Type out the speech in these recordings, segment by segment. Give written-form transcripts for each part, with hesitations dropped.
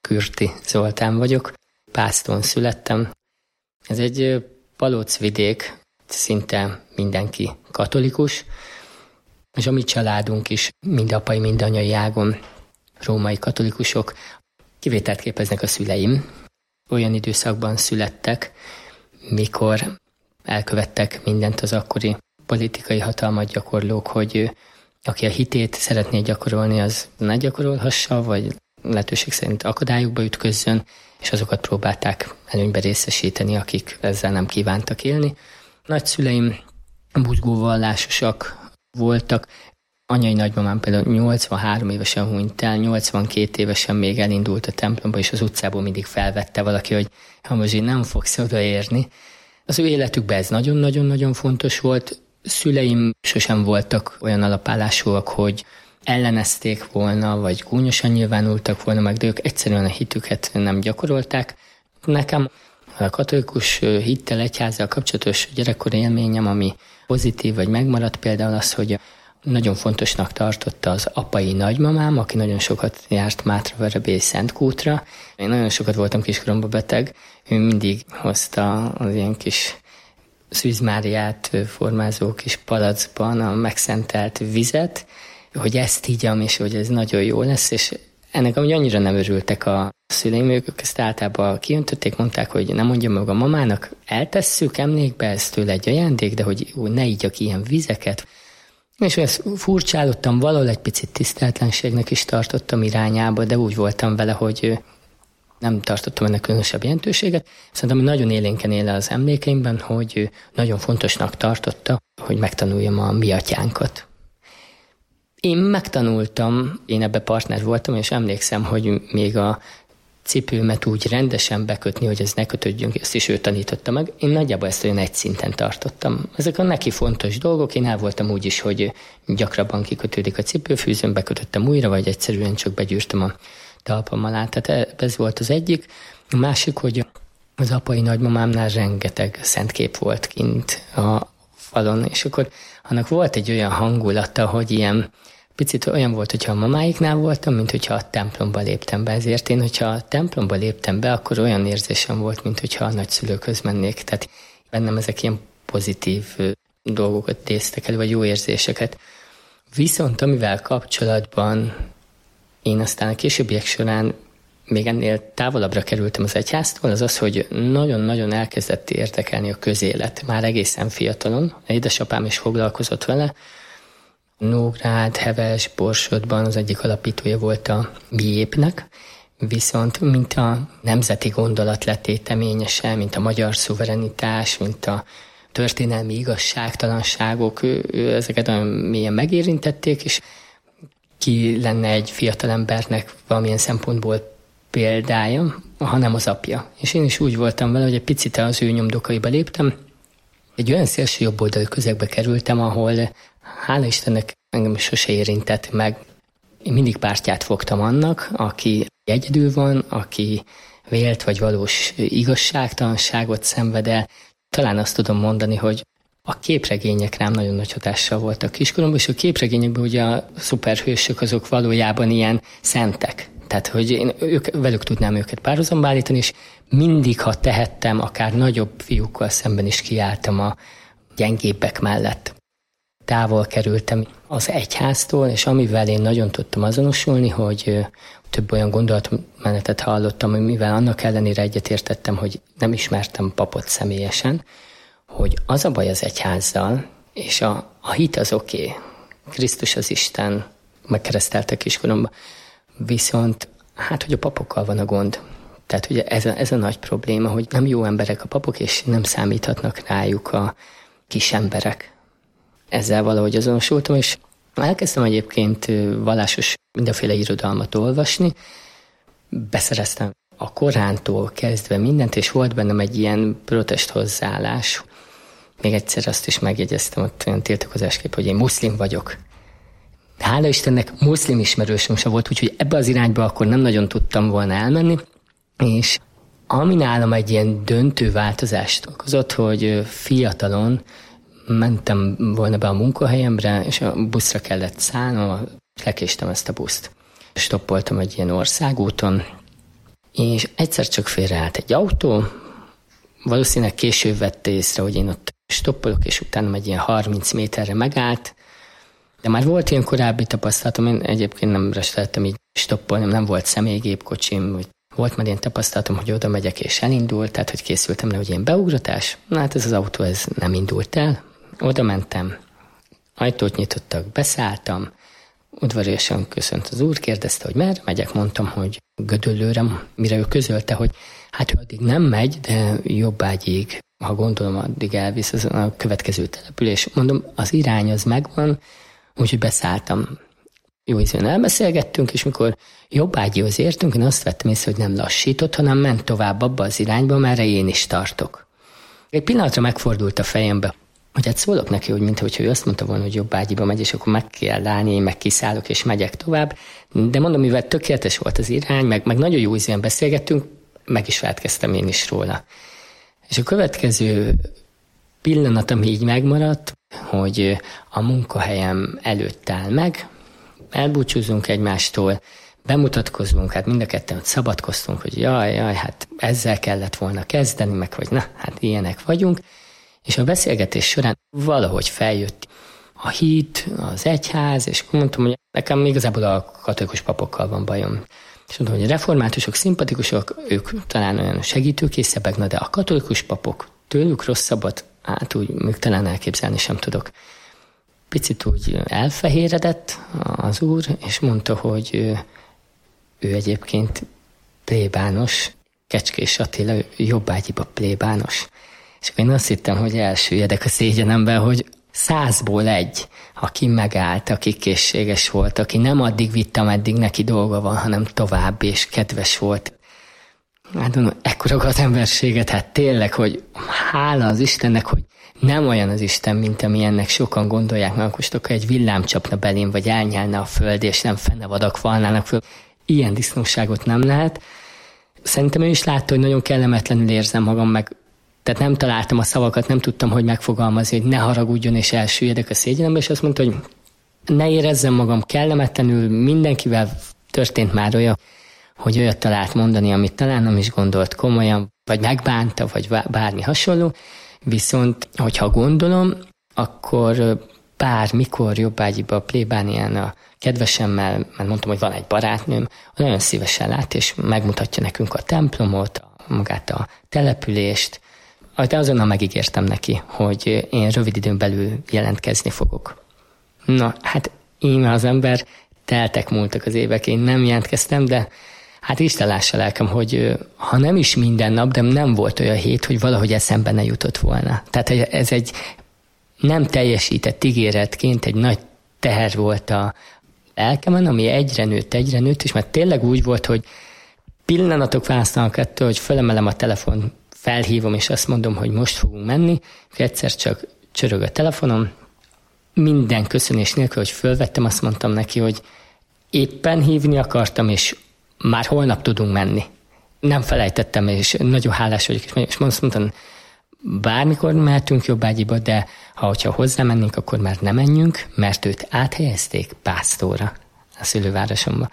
Kürti Zoltán vagyok, Pászton születtem. Ez egy palocvidék, szinte mindenki katolikus, és a mi családunk is mind apai, mind anyai ágon római katolikusok. Kivételt képeznek a szüleim. Olyan időszakban születtek, mikor elkövettek mindent az akkori politikai hatalmat gyakorlók, hogy aki a hitét szeretné gyakorolni, az ne gyakorolhassa, vagy lehetőség szerint akadályokba ütközzön, és azokat próbálták előnybe részesíteni, akik ezzel nem kívántak élni. Nagyszüleim buzgó vallásosak voltak. Anyai nagymamám például 83 évesen hunyt el, 82 évesen még elindult a templomba, és az utcából mindig felvette valaki, hogy Hamazsi, nem fogsz odaérni. Az ő életükben ez nagyon-nagyon-nagyon fontos volt. Szüleim sosem voltak olyan alapállásúak, hogy ellenezték volna, vagy gúnyosan nyilvánultak volna meg, de ők egyszerűen a hitüket nem gyakorolták. Nekem a katolikus hittel, egyházzal kapcsolatos gyerekkori élményem, ami pozitív, vagy megmaradt például az, hogy nagyon fontosnak tartotta az apai nagymamám, aki nagyon sokat járt Mátraverebély Szentkútra. Én nagyon sokat voltam kiskoromban beteg, ő mindig hozta az ilyen kis Szűz Máriát formázó kis palackban a megszentelt vizet, hogy ezt ígyam, és hogy ez nagyon jó lesz, és ennek amúgy annyira nem örültek a szüleim, ők ezt általában kiöntötték, mondták, hogy nem mondja meg a mamának, eltesszük emlékbe, ez tőle egy ajándék, de hogy ne ígyak ilyen vizeket. És ezt furcsálottam, valahol egy picit tiszteletlenségnek is tartottam irányába, de úgy voltam vele, hogy nem tartottam ennek különösebb jelentőséget. Szerintem nagyon élénken él az emlékeimben, hogy nagyon fontosnak tartotta, hogy megtanuljam a mi atyánkat. Én megtanultam, én ebbe partner voltam, és emlékszem, hogy még a cipőmet úgy rendesen bekötni, hogy ez ne kötődjön, ezt is ő tanította meg. Én nagyjából ezt olyan egy szinten tartottam. Ezek a neki fontos dolgok, én el voltam úgy is, hogy gyakrabban kikötődik a cipőfűzőn, bekötöttem újra, vagy egyszerűen csak begyűrtem a talpam alá. Tehát ez volt az egyik. A másik, hogy az apai nagymamámnál rengeteg szentkép volt kint a falon, és akkor annak volt egy olyan hangulata, hogy ilyen picit olyan volt, hogyha a mamáiknál voltam, mint hogyha a templomba léptem be. Ezért én, hogyha a templomba léptem be, akkor olyan érzésem volt, mint hogyha a nagyszülőkhöz mennék. Tehát bennem ezek ilyen pozitív dolgokat téztek elő, vagy jó érzéseket. Viszont amivel kapcsolatban én aztán a későbbiek során még ennél távolabbra kerültem az egyháztól, az az, hogy nagyon-nagyon elkezdett érdekelni a közélet. Már egészen fiatalon. Édesapám is foglalkozott vele. Nógrád, Heves, Borsodban az egyik alapítója volt a BIÉP-nek, viszont mint a nemzeti gondolat letéteményese, mint a magyar szuverenitás, mint a történelmi igazságtalanságok, ezeket nagyon mélyen megérintették, és ki lenne egy fiatalembernek valamilyen szempontból példája, hanem az apja. És én is úgy voltam vele, hogy egy picit az ő nyomdokaiba léptem. Egy olyan szélső jobboldali közegbe kerültem, ahol hála Istennek engem sose érintett meg. Én mindig pártját fogtam annak, aki egyedül van, aki vélt vagy valós igazságtalanságot szenved el. Talán azt tudom mondani, hogy a képregények rám nagyon nagy hatással voltak kiskoromban, és a képregényekben ugye a szuperhősök azok valójában ilyen szentek. Tehát, hogy én velük tudnám őket párhuzamba állítani, és mindig, ha tehettem, akár nagyobb fiúkkal szemben is kiálltam a gyengébbek mellett. Távol kerültem az egyháztól, és amivel én nagyon tudtam azonosulni, hogy több olyan gondolatmenetet hallottam, mivel annak ellenére egyetértettem, hogy nem ismertem papot személyesen, hogy az a baj az egyházzal, és a hit az oké, Krisztus az Isten, megkeresztelte kiskoromban, viszont hát, hogy a papokkal van a gond. Tehát ugye ez a nagy probléma, hogy nem jó emberek a papok, és nem számíthatnak rájuk a kis emberek. Ezzel valahogy azonosultam, és elkezdtem egyébként vallásos mindenféle irodalmat olvasni. Beszereztem a Korántól kezdve mindent, és volt bennem egy ilyen protest hozzáállás. Még egyszer azt is megjegyeztem, ott olyan tiltakozásképp, hogy én muszlim vagyok. Hála Istennek muszlim ismerősöm sem volt, úgyhogy ebbe az irányba akkor nem nagyon tudtam volna elmenni, és ami nálam egy ilyen döntő változást okozott, hogy fiatalon mentem volna be a munkahelyemre, és a buszra kellett szállnom, lekéstem ezt a buszt. Stoppoltam egy ilyen országúton, és egyszer csak félreállt egy autó, valószínűleg később vette észre, hogy én ott stoppolok, és utána egy ilyen 30 méterre megállt, de már volt ilyen korábbi tapasztalatom, én egyébként nem szerettem így stoppolni, nem volt személygépkocsim, vagy volt már ilyen tapasztalatom, hogy oda megyek és elindult, tehát hogy készültem le, hogy ilyen beugratás. Na hát ez az autó ez nem indult el, oda mentem, ajtót nyitottak, beszálltam, udvariasan köszönt az úr, kérdezte, hogy merre megyek, mondtam, hogy Gödöllőre, mire ő közölte, hogy hát ő addig nem megy, de Jobbágyig, ha gondolom, addig elvisz az a következő település. Mondom, az irány az megvan, úgyhogy beszálltam. Jó ízűen elbeszélgettünk, és mikor Jobbágyhoz értünk, én azt vettem észre, hogy nem lassított, hanem ment tovább abba az irányba, merre én is tartok. Egy pillanatra megfordult a fejembe, hogy hát szólok neki, hogy mintha ő azt mondta volna, hogy Jobbágyiba megy, és akkor meg kell állni, én meg kiszállok, és megyek tovább. De mondom, mivel tökéletes volt az irány, meg nagyon jó ízűen beszélgettünk, meg is feledkeztem én is róla. És a következő pillanat, ami így megmaradt, hogy a munkahelyem előtt áll meg, elbúcsúzunk egymástól, bemutatkozunk, hát mind a ketten ott szabadkoztunk, hogy jaj, hát ezzel kellett volna kezdeni, meg hogy na, hát ilyenek vagyunk, és a beszélgetés során valahogy feljött a hit, az egyház, és mondtam, hogy nekem igazából a katolikus papokkal van bajom. És mondom, hogy a reformátusok szimpatikusok, ők talán olyan segítőkészebbek, de a katolikus papok, tőlük rosszabbat, hát úgy még talán elképzelni sem tudok. Picit úgy elfehéredett az úr, és mondta, hogy ő egyébként plébános, Kecskés Attila, Jobbágyiba plébános. És én azt hittem, hogy elsüllyedek a szégyenemben, hogy 100-ból egy, aki megállt, aki készséges volt, aki nem addig vitt, ameddig neki dolga van, hanem tovább, és kedves volt. Hát mondom, ekkora az emberséget, hát tényleg, hogy hála az Istennek, hogy nem olyan az Isten, mint amilyennek sokan gondolják, mert most akkor egy villám csapna belém, vagy elnyálna a föld, és nem fennevadak falnának föl. Ilyen disznóságot nem lehet. Szerintem ő is látta, hogy nagyon kellemetlenül érzem magam, meg tehát nem találtam a szavakat, nem tudtam, hogy megfogalmazni, hogy ne haragudjon, és elsüllyedek a szégyenembe, és azt mondta, hogy ne érezzem magam kellemetlenül, mindenkivel történt már olyan, hogy olyat talált mondani, amit talán nem is gondolt komolyan, vagy megbánta, vagy bármi hasonló, viszont, hogyha gondolom, akkor bármikor Jobbágyiba a plébánián a kedvesemmel, mert mondtam, hogy van egy barátnőm, nagyon szívesen lát, és megmutatja nekünk a templomot, magát a települést, de azonnal megígértem neki, hogy én rövid időn belül jelentkezni fogok. Na, hát íme az ember, múltak az évek, én nem jelentkeztem, de hát Isten lássa lelkem, hogy ha nem is minden nap, de nem volt olyan hét, hogy valahogy eszembe ne jutott volna. Tehát ez egy nem teljesített ígéretként egy nagy teher volt a lelkemen, ami egyre nőtt, és mert tényleg úgy volt, hogy pillanatok választanak ettől, hogy fölemelem a telefon, felhívom, és azt mondom, hogy most fogunk menni, és egyszer csak csörög a telefonom, minden köszönés nélkül, hogy fölvettem, azt mondtam neki, hogy éppen hívni akartam, és már holnap tudunk menni. Nem felejtettem, és nagyon hálás vagyok, és azt mondtam, bármikor mehetünk Jobbágyiba, de hogyha hozzá mennénk, akkor már nem menjünk, mert őt áthelyezték Pásztorra, a szülővárosomba.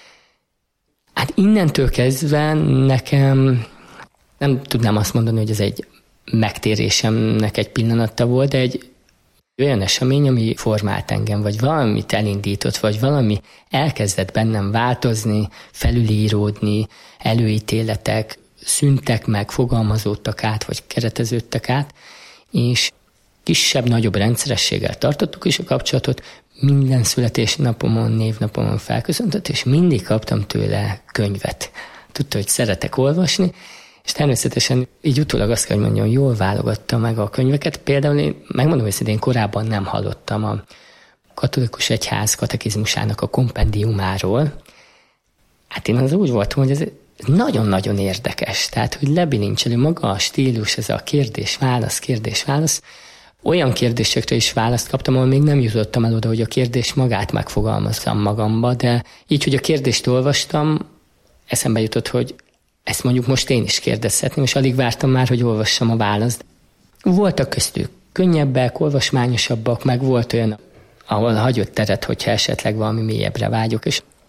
Hát innentől kezdve nekem nem tudnám azt mondani, hogy ez egy megtérésemnek egy pillanata volt, de egy olyan esemény, ami formált engem, vagy valamit elindított, vagy valami elkezdett bennem változni, felülíródni, előítéletek szűntek meg, fogalmazódtak át, vagy kereteződtek át, és kisebb-nagyobb rendszerességgel tartottuk is a kapcsolatot, minden születésnapomon, névnapomon felköszöntött, és mindig kaptam tőle könyvet. Tudta, hogy szeretek olvasni, és természetesen így utólag azt kell, hogy mondjam, jól válogatta meg a könyveket. Például én megmondom, hogy én korábban nem hallottam a katolikus egyház katekizmusának a kompendiumáról. Hát én az úgy voltam, hogy ez nagyon-nagyon érdekes. Tehát, hogy lebilincselő maga a stílus, ez a kérdés-válasz. Olyan kérdésekre is választ kaptam, ahol még nem jutottam el oda, hogy a kérdés magát megfogalmazzam magamba, de így, hogy a kérdést olvastam, eszembe jutott, hogy ezt mondjuk most én is kérdezhetném, és alig vártam már, hogy olvassam a választ. Voltak köztük könnyebbek, olvasmányosabbak, meg volt olyan, ahol hagyott teret, hogyha esetleg valami mélyebbre vágyok, és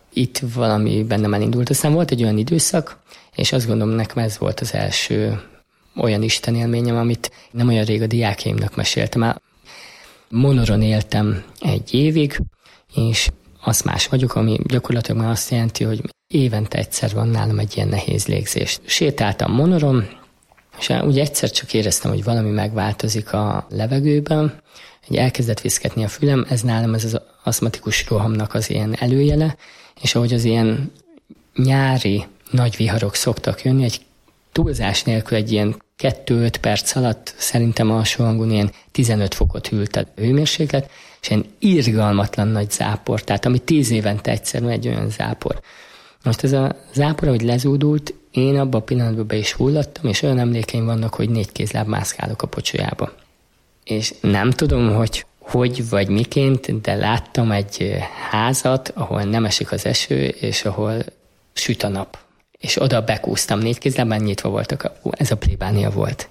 itt valami bennem elindult. Aztán volt egy olyan időszak, és azt gondolom, nekem ez volt az első olyan istenélményem, amit nem olyan rég a diákjaimnak meséltem el. Monoron éltem 1 évig, és az más vagyok, ami gyakorlatilag már azt jelenti, hogy évente egyszer van nálam egy ilyen nehéz légzés. Sétáltam Monoron, és ugye egyszer csak éreztem, hogy valami megváltozik a levegőben, hogy elkezdett viszketni a fülem, ez nálam ez az aszmatikus rohamnak az ilyen előjele, és ahogy az ilyen nyári nagy viharok szoktak jönni, egy túlzás nélkül egy ilyen 2-5 perc alatt szerintem alsó hangon ilyen 15 fokot hűlt a hőmérséklet, és ilyen irgalmatlan nagy zápor, tehát ami 10 évente egyszer egy olyan zápor. Most ez a zápor, ahogy lezúdult, én abban a pillanatban be is hullattam, és olyan emlékeim vannak, hogy 4 kézláb mászkálok a pocsolyába. És nem tudom, hogy vagy miként, de láttam egy házat, ahol nem esik az eső, és ahol süt a nap. És oda bekúztam, 4 kézlábban nyitva volt a kapu. Ez a plébánia volt.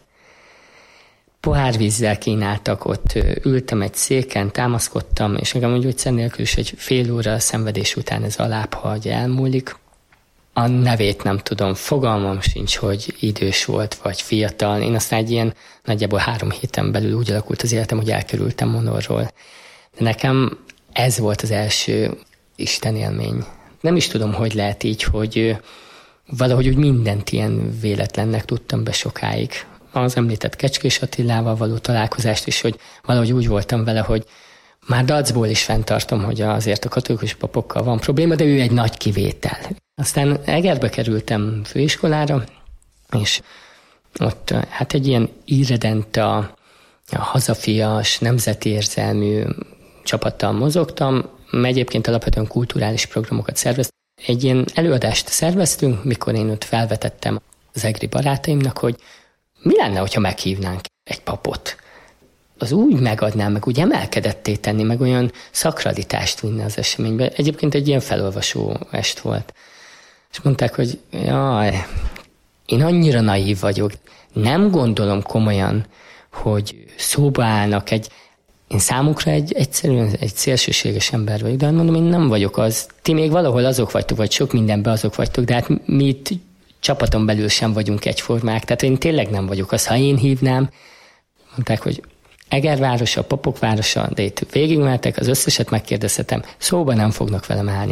Pohárvízzel kínáltak, ott ültem egy széken, támaszkodtam, és nekem úgy gyógyszer nélkül is egy fél óra a szenvedés után ez a lábhagy elmúlik. A nevét nem tudom, fogalmam sincs, hogy idős volt, vagy fiatal. Én aztán egy ilyen nagyjából 3 héten belül úgy alakult az életem, hogy elkerültem Monorról. De nekem ez volt az első istenélmény. Nem is tudom, hogy lehet így, hogy valahogy úgy mindent ilyen véletlennek tudtam be sokáig. Az említett Kecskés Attilával való találkozást is, hogy valahogy úgy voltam vele, hogy már dacból is fenntartom, hogy azért a katolikus papokkal van probléma, de ő egy nagy kivétel. Aztán Egerbe kerültem főiskolára, és ott hát egy ilyen irredenta, hazafias, nemzeti érzelmű csapattal mozogtam, egyébként alapvetően kulturális programokat szerveztem. Egy ilyen előadást szerveztünk, mikor én ott felvetettem az egri barátaimnak, hogy mi lenne, hogyha meghívnánk egy papot? Az úgy megadná, meg úgy emelkedetté tenni, meg olyan szakralitást vinne az eseménybe. Egyébként egy ilyen felolvasó est volt. És mondták, hogy jaj, én annyira naív vagyok, nem gondolom komolyan, hogy szóba állnak én számukra egyszerűen egy szélsőséges ember vagyok, de mondom, én nem vagyok az. Ti még valahol azok vagytok, vagy sok mindenben azok vagytok, de hát mi itt csapaton belül sem vagyunk egyformák, tehát én tényleg nem vagyok az. Ha én hívnám, mondták, hogy Eger városa, papok városa, de itt végigmehetek, az összeset megkérdezhetem, szóba nem fognak velem állni.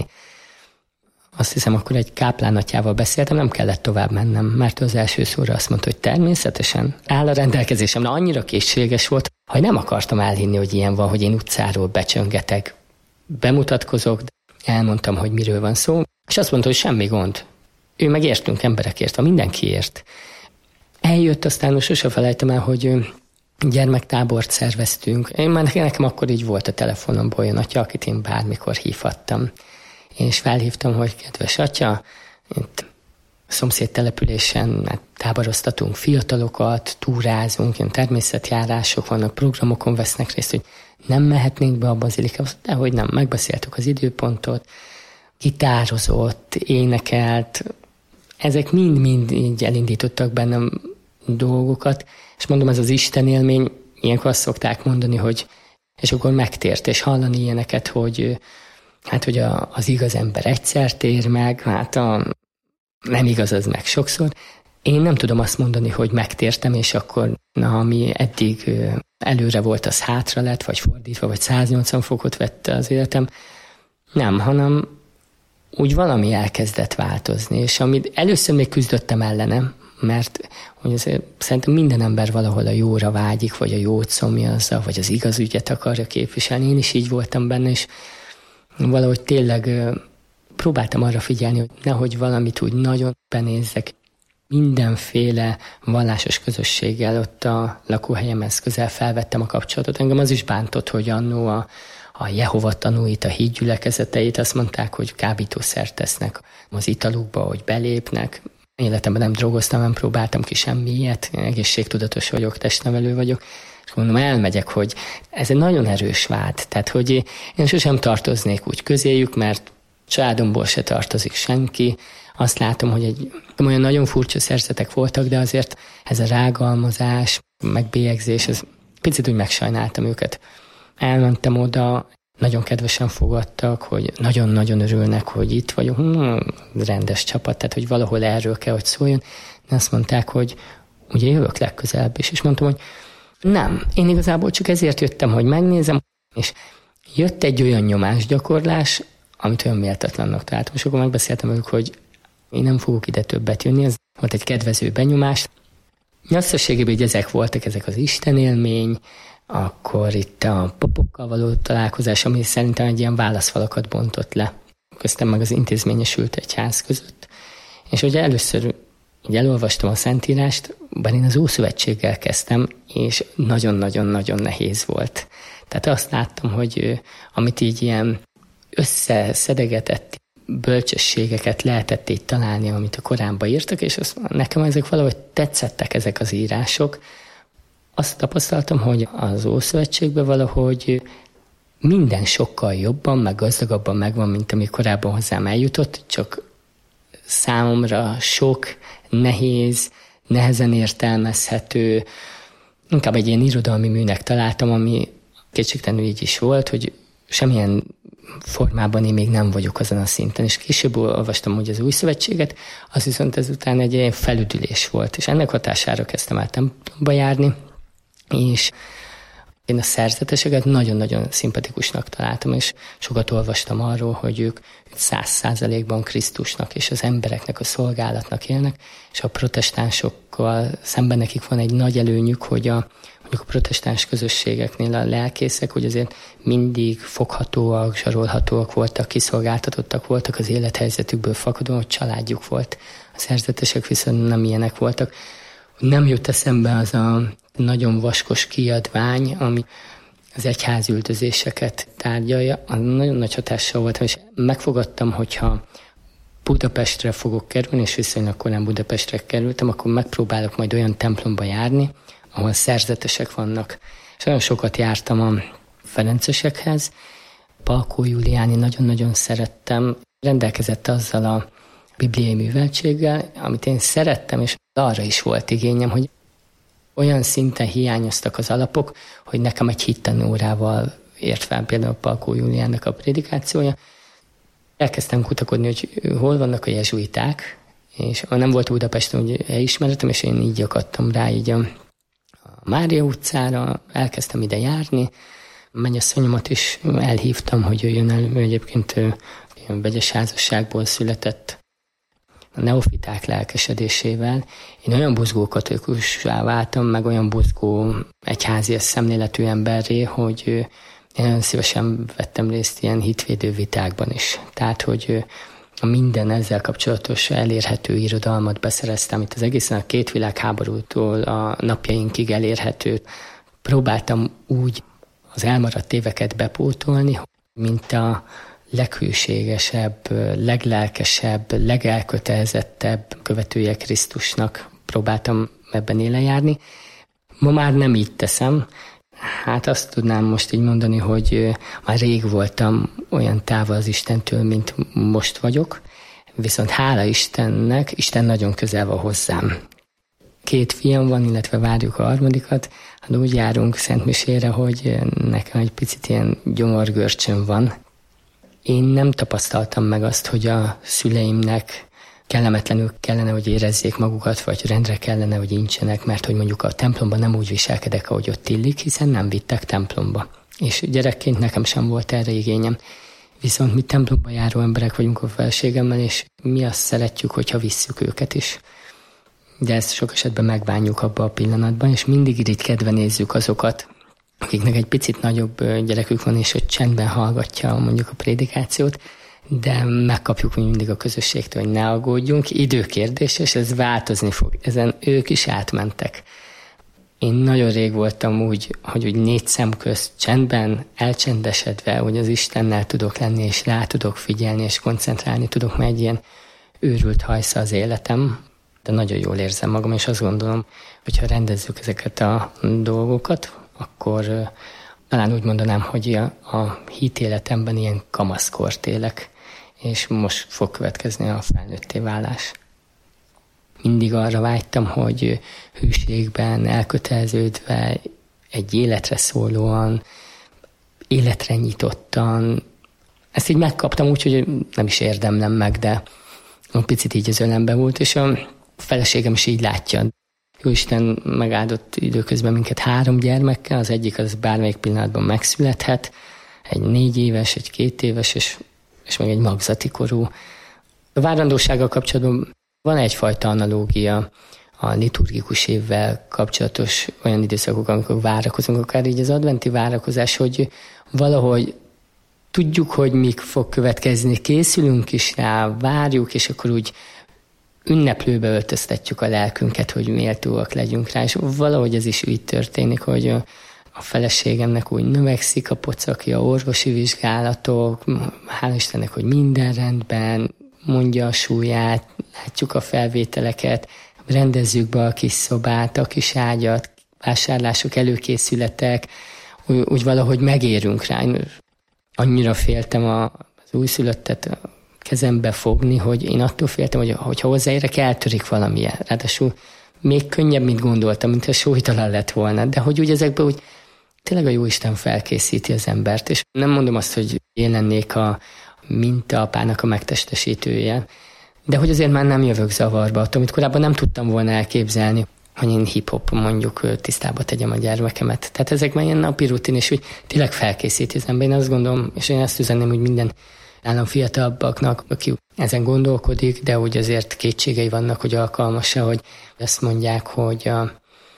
Azt hiszem, akkor egy káplán atyával beszéltem, nem kellett tovább mennem, mert az első szóra azt mondta, hogy természetesen áll a rendelkezésemre, annyira készséges volt, hogy nem akartam elhinni, hogy ilyen van, hogy én utcáról becsöngetek, bemutatkozok, elmondtam, hogy miről van szó, és azt mondta, hogy semmi gond. Ő meg értünk emberekért, ha mindenkiért. Eljött, aztán sose felejtem el, hogy gyermektábort szerveztünk. Nekem akkor így volt a telefonomból olyan atya, akit én bármikor hívhattam. És felhívtam, hogy kedves atya, itt a szomszéd településen táboroztatunk fiatalokat, túrázunk, ilyen természetjárások vannak, programokon vesznek részt, hogy nem mehetnénk be a bazilikába, de hogy nem, megbeszéltük az időpontot, gitározott, énekelt, ezek mind-mind így elindítottak bennem dolgokat, és mondom, ez az istenélmény, ilyenkor azt szokták mondani, hogy és akkor megtért, és hallani ilyeneket, hogy hogy az igaz ember egyszer tér meg, nem igaz az meg sokszor. Én nem tudom azt mondani, hogy megtértem, és akkor ami eddig előre volt, az hátra lett, vagy fordítva, vagy 180 fokot vette az életem. Nem, hanem úgy valami elkezdett változni, és amit először még küzdöttem ellenem, mert hogy azért, szerintem minden ember valahol a jóra vágyik, vagy a jót szomjazza, vagy az igaz ügyet akarja képviselni. Én is így voltam benne, és valahogy tényleg próbáltam arra figyelni, hogy nehogy valamit úgy nagyon benézzek. Mindenféle vallásos közösséggel ott a lakóhelyemhez közel felvettem a kapcsolatot. Engem az is bántott, hogy annó a Jehova tanúit, a hídgyülekezeteit azt mondták, hogy kábítószert tesznek az italukba, hogy belépnek. Életemben nem drogoztam, nem próbáltam ki semmi ilyet. Én egészségtudatos vagyok, testnevelő vagyok. És mondom, elmegyek, hogy ez egy nagyon erős vád. Tehát, hogy én sosem tartoznék úgy közéjük, mert családomból se tartozik senki. Azt látom, hogy olyan nagyon furcsa szerzetek voltak, de azért ez a rágalmazás, megbélyegzés, ez picit úgy megsajnáltam őket. Elmentem oda, nagyon kedvesen fogadtak, hogy nagyon-nagyon örülnek, hogy itt vagyunk, rendes csapat, tehát hogy valahol erről kell, hogy szóljon. De azt mondták, hogy ugye jövök legközelebb is, és mondtam, hogy nem, én igazából csak ezért jöttem, hogy megnézem, és jött egy olyan nyomásgyakorlás, amit olyan méltatlannak találtam, és akkor megbeszéltem velük, hogy én nem fogok ide többet jönni, ez volt egy kedvező benyomás. Összességében így ezek voltak, ezek az istenélmény, akkor itt a papokkal való találkozás, ami szerintem egy ilyen válaszfalakat bontott le. Köztem meg az intézményesült egyház között. És ugye először így elolvastam a Szentírást, bár én az Ószövetséggel kezdtem, és nagyon-nagyon-nagyon nehéz volt. Tehát azt láttam, hogy amit így ilyen összeszedegetett bölcsességeket lehetett így találni, amit a Koránban írtak, és nekem ezek valahogy tetszettek ezek az írások. Azt tapasztaltam, hogy az Ószövetségben valahogy minden sokkal jobban, meg gazdagabban megvan, mint ami korábban hozzám eljutott, csak számomra sok, nehéz, nehezen értelmezhető, inkább egy ilyen irodalmi műnek találtam, ami kétségtelenül így is volt, hogy semmilyen formában én még nem vagyok azon a szinten, és később olvastam úgy az Új Szövetséget, az viszont ezután egy ilyen felüdülés volt, és ennek hatására kezdtem el templomba járni, és én a szerzeteseket nagyon-nagyon szimpatikusnak találtam, és sokat olvastam arról, hogy ők 100%-ban Krisztusnak és az embereknek a szolgálatnak élnek, és a protestánsokkal szemben nekik van egy nagy előnyük, hogy mondjuk a protestáns közösségeknél a lelkészek, hogy azért mindig foghatóak, zsarolhatóak voltak, kiszolgáltatottak voltak az élethelyzetükből fakadóan, hogy családjuk volt. A szerzetesek viszont nem ilyenek voltak. Nem jött eszembe az a nagyon vaskos kiadvány, ami az egyházüldözéseket tárgyalja, az nagyon nagy hatással voltam, és megfogadtam, hogyha Budapestre fogok kerülni, és viszonylag korán Budapestre kerültem, akkor megpróbálok majd olyan templomba járni, ahol szerzetesek vannak. És nagyon sokat jártam a ferencesekhez. Palkó Juliáni nagyon-nagyon szerettem. Rendelkezett azzal a bibliai műveltséggel, amit én szerettem, és arra is volt igényem, hogy olyan szinten hiányoztak az alapok, hogy nekem egy hittanórával ért fel például Palkó Juliánnak a prédikációja. Elkezdtem kutakodni, hogy hol vannak a jezsuiták, és nem volt Budapesten, hogy elismertem, és én így akadtam rá így a Mária utcára, elkezdtem ide járni, mennyasszonyomat is elhívtam, hogy jöjjön el, ő egyébként ilyen vegyes házasságból született, a neofiták lelkesedésével. Én olyan buzgó katolikussá váltam, meg olyan buzgó egyházias szemléletű emberré, hogy én nagyon szívesen vettem részt ilyen hitvédő vitákban is. Tehát, hogy a minden ezzel kapcsolatos elérhető irodalmat beszereztem, itt az egészen a két világháborútól a napjainkig elérhető. Próbáltam úgy az elmaradt éveket bepótolni, mint a leghűségesebb, leglelkesebb, legelkötelezettebb követője Krisztusnak próbáltam ebben élen járni. Ma már nem így teszem. Hát azt tudnám most így mondani, hogy már rég voltam olyan távol az Istentől, mint most vagyok, viszont hála Istennek, Isten nagyon közel van hozzám. 2 fiam van, illetve várjuk a harmadikat. Hát úgy járunk szentmisére, hogy nekem egy picit ilyen gyomorgörcsöm van. Én nem tapasztaltam meg azt, hogy a szüleimnek kellemetlenül kellene, hogy érezzék magukat, vagy rendre kellene, hogy incsenek, mert hogy mondjuk a templomban nem úgy viselkedek, ahogy ott illik, hiszen nem vittek templomba. És gyerekként nekem sem volt erre igényem. Viszont mi templomba járó emberek vagyunk a felségemmel, és mi azt szeretjük, hogyha visszük őket is. De ezt sok esetben megbánjuk abba a pillanatban, és mindig irigykedve nézzük azokat, akiknek egy picit nagyobb gyerekük van, és hogy csendben hallgatja mondjuk a prédikációt, de megkapjuk mindig a közösségtől, hogy ne aggódjunk, időkérdés, és ez változni fog. Ezen ők is átmentek. Én nagyon rég voltam úgy, hogy úgy 4 szem közt csendben, elcsendesedve, hogy az Istennel tudok lenni, és rá tudok figyelni, és koncentrálni tudok, mert egy ilyen őrült hajsza az életem, de nagyon jól érzem magam, és azt gondolom, hogyha rendezzük ezeket a dolgokat, akkor talán úgy mondanám, hogy a hitéletemben ilyen kamaszkort élek, és most fog következni a felnőtté válás. Mindig arra vágytam, hogy hűségben, elköteleződve, egy életre szólóan életre nyitottan. Ezt így megkaptam úgy, hogy nem is érdemlem meg, de picit így az ölemben volt, és a feleségem is így látja. Jóisten megáldott időközben minket 3 gyermekkel, az egyik az bármelyik pillanatban megszülethet, egy 4 éves, egy 2 éves, és meg egy magzati korú. A várandósággal kapcsolatban van egyfajta analógia a liturgikus évvel kapcsolatos olyan időszakok, amikor várakozunk, akár így az adventi várakozás, hogy valahogy tudjuk, hogy mik fog következni, készülünk is rá, várjuk, és akkor úgy ünneplőbe öltöztetjük a lelkünket, hogy méltóak legyünk rá, és valahogy ez is úgy történik, hogy a feleségemnek úgy növekszik a pocakja, orvosi vizsgálatok, hála Istennek, hogy minden rendben, mondja a súlyát, látjuk a felvételeket, rendezzük be a kis szobát, a kis ágyat, vásárlások, előkészületek, úgy valahogy megérünk rá. Annyira féltem az újszülöttet kezembe fogni, hogy én attól féltem, hogy ha hozzáérek, eltörik valamilyen. Ráadásul még könnyebb, mint gondoltam, mintha súlytalan lett volna, de hogy úgy ezekben úgy tényleg a Jóisten felkészíti az embert, és nem mondom azt, hogy én lennék a mintaapának a megtestesítője, de hogy azért már nem jövök zavarba attól, amit korábban nem tudtam volna elképzelni, hogy én hip-hop mondjuk tisztába tegyem a gyermekemet. Tehát ezek már ilyen napi rutin, és úgy tényleg felkészíti az ember. Én azt gondolom, és én ezt üzenném, hogy minden állam fiatalabbaknak, aki ezen gondolkodik, de úgy azért kétségei vannak, hogy alkalmas-e, hogy azt mondják, hogy a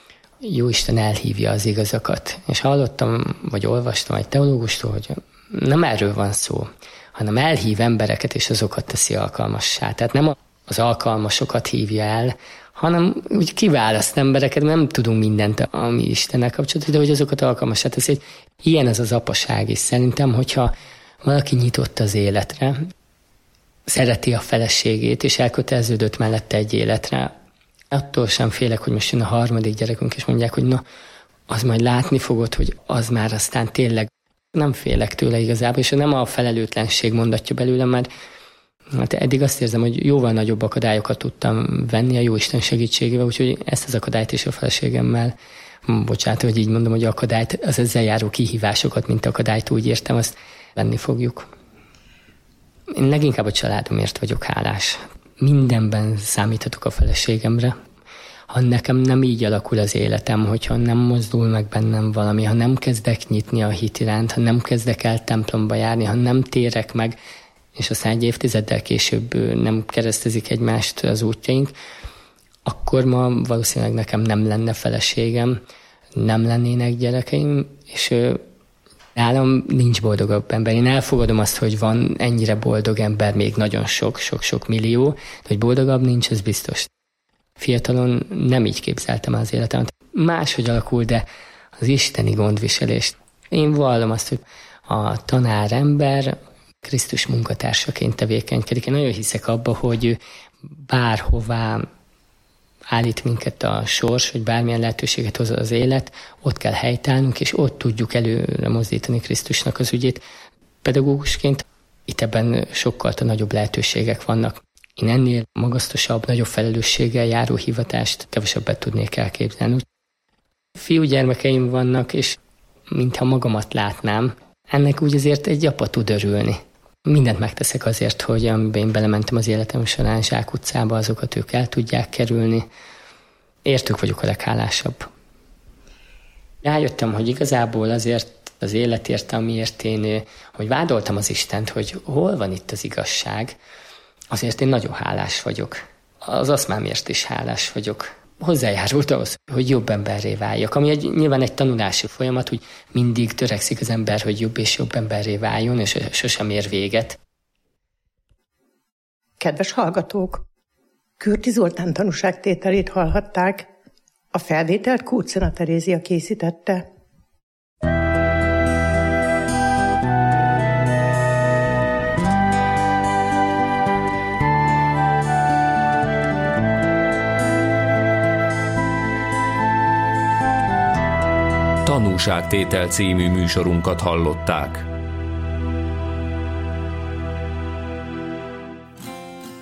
Jóisten elhívja az igazakat. És hallottam, vagy olvastam egy teológustól, hogy nem erről van szó, hanem elhív embereket, és azokat teszi alkalmassá. Tehát nem az alkalmasokat hívja el, hanem úgy kiválaszt embereket, nem tudunk mindent, ami Istennel kapcsolatos, de hogy azokat alkalmassá teszi. Ilyen ez az apaság is. Szerintem, hogyha valaki nyitott az életre, szereti a feleségét, és elköteleződött mellette egy életre, attól sem félek, hogy most jön a 3. gyerekünk, és mondják, hogy na, az majd látni fogod, hogy az már aztán tényleg nem félek tőle igazából, és nem a felelőtlenség mondatja belőlem, mert hát eddig azt érzem, hogy jóval nagyobb akadályokat tudtam venni a Jóisten segítségével, úgyhogy ezt az akadályt is a feleségemmel, bocsánat, hogy így mondom, hogy akadályt, az ezzel járó kihívásokat, mint akadályt úgy értem, azt venni fogjuk. Én leginkább a családomért vagyok hálás. Mindenben számíthatok a feleségemre. Ha nekem nem így alakul az életem, hogyha nem mozdul meg bennem valami, ha nem kezdek nyitni a hit iránt, ha nem kezdek el templomba járni, ha nem térek meg, és aztán egy évtizeddel később nem keresztezik egymást az útjaink, akkor ma valószínűleg nekem nem lenne feleségem, nem lennének gyerekeim, és nálam nincs boldogabb ember. Én elfogadom azt, hogy van ennyire boldog ember, még nagyon sok millió, de hogy boldogabb nincs, ez biztos. Fiatalon nem így képzeltem az életemet. Máshogy alakul, de az isteni gondviselést. Én vallom azt, hogy a tanárember Krisztus munkatársaként tevékenykedik. Én nagyon hiszek abba, hogy bárhová állít minket a sors, vagy bármilyen lehetőséget hoz az élet, ott kell helytállnunk, és ott tudjuk előre mozdítani Krisztusnak az ügyét. Pedagógusként itt ebben sokkal nagyobb lehetőségek vannak. Én ennél magasztosabb, nagyobb felelősséggel járó hivatást kevesebbet tudnék elképzelni. Fiúgyermekeim vannak, és mintha magamat látnám, ennek úgy azért egy apa tud örülni. Mindent megteszek azért, hogy amiben én belementem az életem során zsákutcába, azokat ők el tudják kerülni. Értük vagyok a leghálásabb. Rájöttem, hogy igazából azért az életért, amiért én, hogy vádoltam az Istent, hogy hol van itt az igazság, azért én nagyon hálás vagyok. Az aszmámért is hálás vagyok. Hozzájárult ahhoz, hogy jobb emberré váljak, ami nyilván egy tanulási folyamat, hogy mindig törekszik az ember, hogy jobb és jobb emberré váljon, és sosem ér véget. Kedves hallgatók! Kürti Zoltán tanúságtételét hallhatták. A felvételt Kóczena Terézia készítette. Tanúságtétel című műsorunkat hallották.